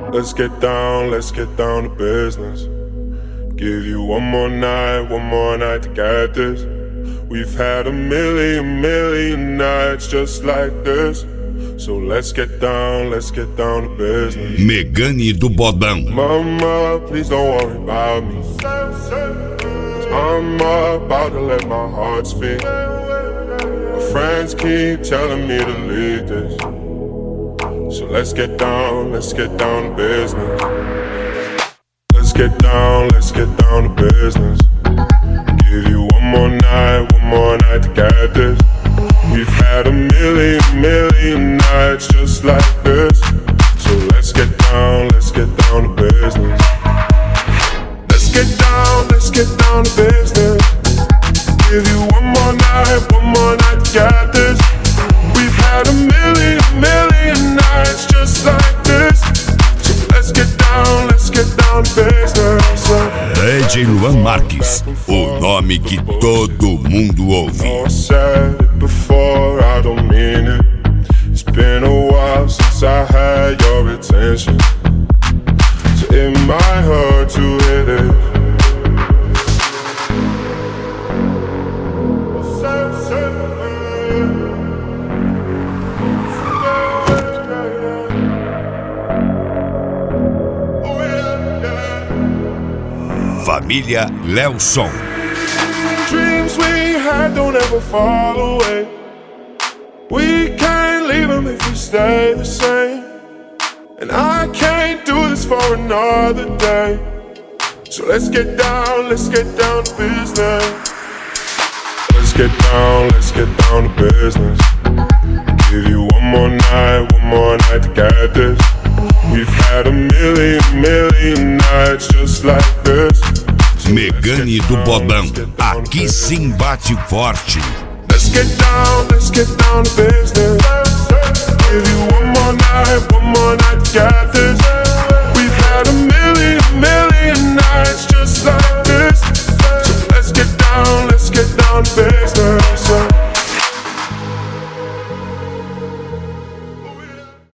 Let's get down to business. Give you one more night to get this. We've had a million nights just like this. So let's get down to business. Megane do Bodão. Mama, please don't worry about me. I'm about to let my heart speak. My friends keep telling me to leave this. So let's get down to business. Let's get down to business. Give you one more night to get this. We've had a million nights just like this. So let's get down to business. Let's get down to business. Give you one more night to get this. We've had a million nights just like this. So let's get down to business. DJ Luan Marques, o nome que todo mundo ouve. I said it before, I don't mean it. It's been a while since I had your attention, so it might hurt to hit it. Família Lelson. Dreams we had don't ever fall away. We can't leave them if we stay the same. And I can't do this for another day. So let's get down to business. Let's get down to business. Give you one more night to get this. We've had a million nights just like this. Megane do Bodão, aqui sim bate forte. Let's get down to business.